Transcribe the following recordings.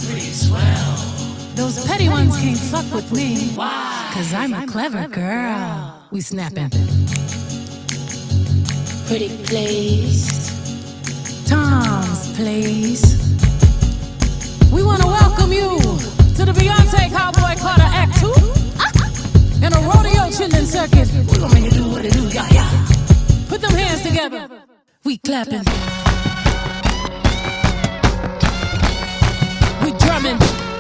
pretty swell. Those petty ones can't fuck with me. Why? Cause I'm a clever girl. We snapping. Pretty place. Tom's Place. We wanna welcome you to the Beyonce Cowboy Carter Act 2 and a rodeo chillin' circuit. We gon' make it do what it do, yeah, yeah. Put them hands together. We clapping. We drumming.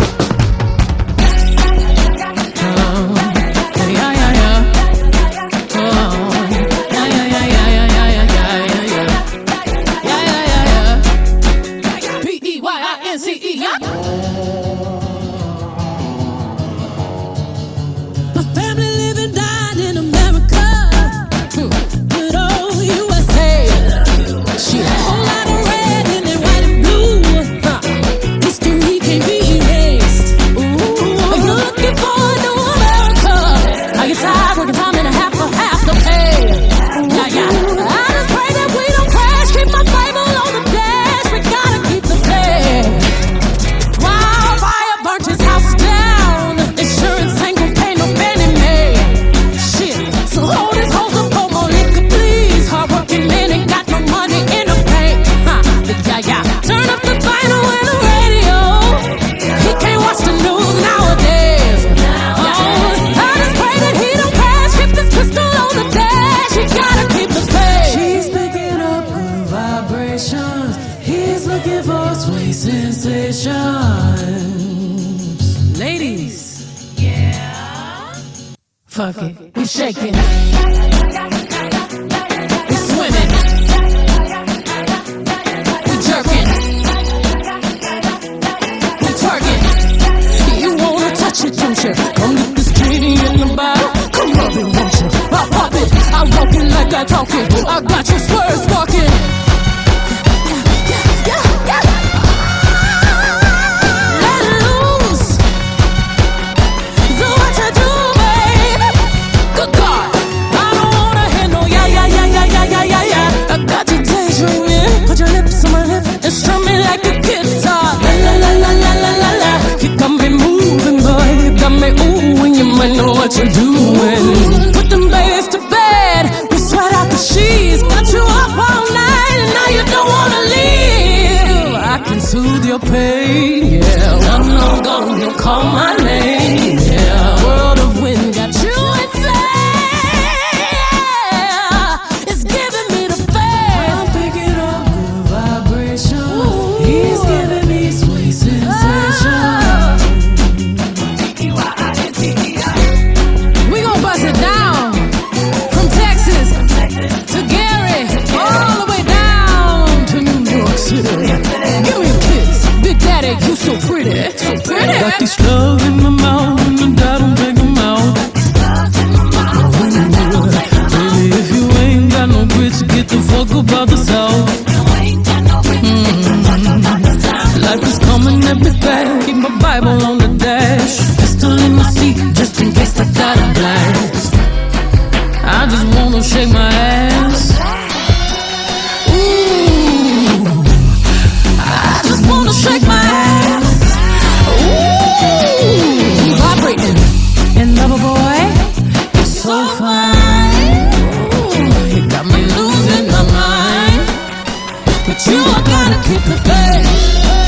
Ladies, yeah, fuck it, we shaking, we swimming, we jerking, we twerking. You wanna touch it, don't you? Come get this kitty in the bottle. Come rub it, won't you? I pop it, I walk it like I talk it. I got your spurs sparking. What you doing? Put them babies to bed. We sweat out the sheets. Got you up all night and now you don't wanna leave. I can soothe your pain, yeah. I'm not gonna call my name, yeah. World of wind got you insane. It's giving me the fame. I'm picking up good vibration. He's giving me sweet sensation. It down from Texas to Gary, all the way down to New York City. Give me a kiss, Big Daddy, you so pretty, so pretty. Got this love in my mouth and I don't take them out. Baby, if you ain't got no grits, get the fuck up out the south. Life is coming at me fast. Keep my Bible on the dash. Pistol in my seat, just in case I got a blast. I just wanna shake my ass. Ooh, I just wanna shake my ass. Ooh, vibrating. And lover boy, it's so fine. Ooh, you got me losing my mind. But you gotta keep the faith.